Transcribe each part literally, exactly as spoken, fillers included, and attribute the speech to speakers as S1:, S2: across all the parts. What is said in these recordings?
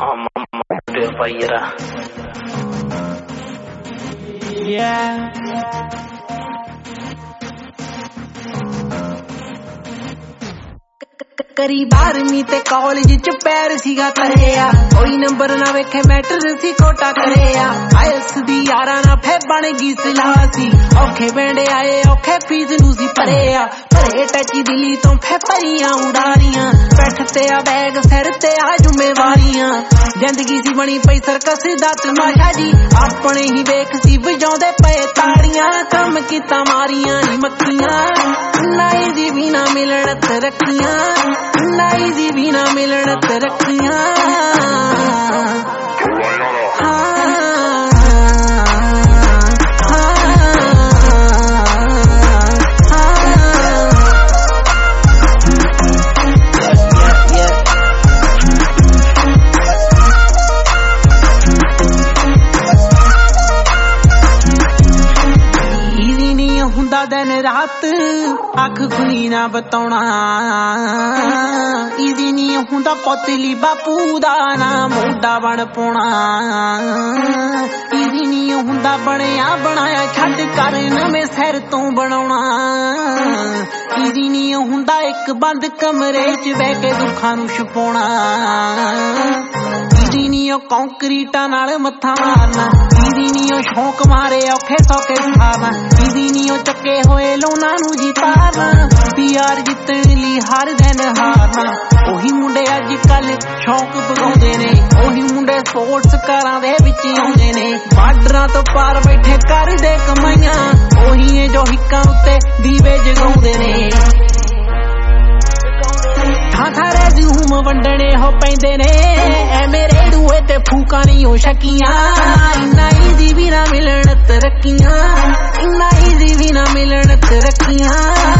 S1: Yeah. करी बारहवीं ते कॉलेज च पैर सीगा करेया कोई नंबर ना वेखे मैटर सी कोटा करेया आयस दी यारा ना फे बन गई सलाह सी औखे बेंडे आए औखे फीस नू सी भरेया भरे टची दिली तो फे परियां उड़ारियां बैठते आ बैग सिर ते आ जुम्मेवारियां जिंदगी सी बनी पई सर्कस दा तमाशा जी अपने ही वेख सी वजाउंदे पए ताड़ियां कम कीता मारियां नी मक्खियां नाई दी भी ना मिलण तरक्कियां नाई दी भी ना मिलण तरक्कियां दिन रात अख खुली ना बताउणा इजी नहीं हुंदा पोतली बापू दा ना मोटा बन पाउणा इजी नहीं हुंदा बणिया बनाया छड्ड कर नवें सिर तो बनाउणा इजी नहीं हुंदा एक बंद कमरे च बह के दुखां नूं छुपाउणा इजी नहीं कंक्रीटा नाल मत्था मारना इजी नहीं शौक मारे औखे सौखे खाना इजी नहीं चक्के होए लोना नू जितारना पीआर जितण लई हर दिन हारना ओही मुंडे अज कल शौक पगाउंदे ने ओही मुंडे स्पोर्ट्स कारां दे विच आउंदे ने बार्डरां तो पार बैठे करदे कमाईयां ओही है जो हिक्कां उत्ते दीवे जगाउंदे ने थां थां रेज़्यूम वंडणे हो पैंदे ने ए मेरे दूए ते फूकां नहीं हो शकियां इन्ना ईज़ी भी ना मिलण तरक्कियां इन्ना ईज़ी भी ना मिलण तरक्कियां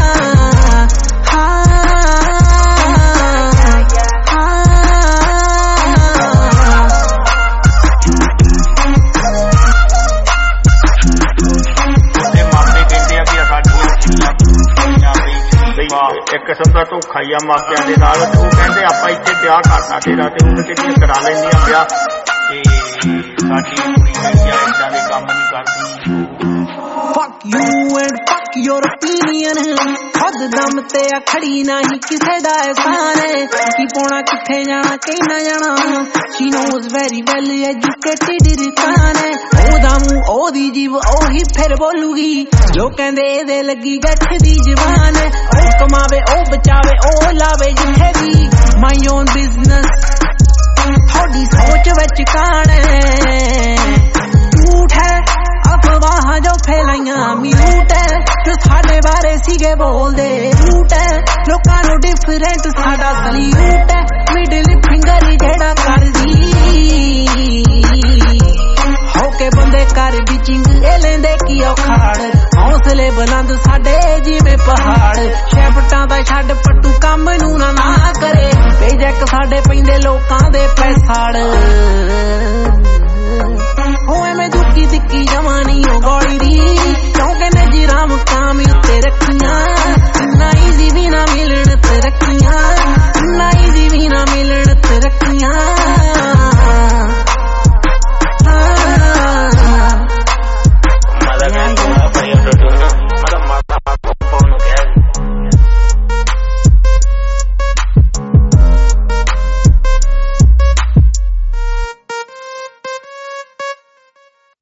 S2: एक किस्म का धोखा ही आ मापिया के नाल वो कहते आप इतने ब्याह करना तेरा ते उन्हें कितनी करा लेंदियां ब्याह ते साडी कुड़ी है इदां दे काम नहीं करदी
S1: Fuck you and fuck your opinion खुद दम ते आ खड़ी नहीं किसे दा एहसान है की पोना किथे जाना कहना जाना she knows very well educated रिकान है ओदा मुंह ओदी जीव ओही फिर बोलूगी जो कहंदे दे लगी गठ दी जवान है ओ कमावे ओ बचावे ओ लावे जिथे भी my own business थोड़ी सोच विच कान है झूठ है अफवाह जो फैलाइयां म्यूट है जो साडे बारे सीगे बोलदे झूठ है लोकां नूं डिफरेंट साडा सल्यूट है मिडल फिंगर जेड़ा करदी होके बंदे कर बिचिंग ए लेंदे की औखाड़ हौसले बुलंद साडे जिवें पहाड़ शैपटां दा छड्ड पट्टू काम नूं ना ना करे बेजक साडे पैंदे लोकां दे पैसाड़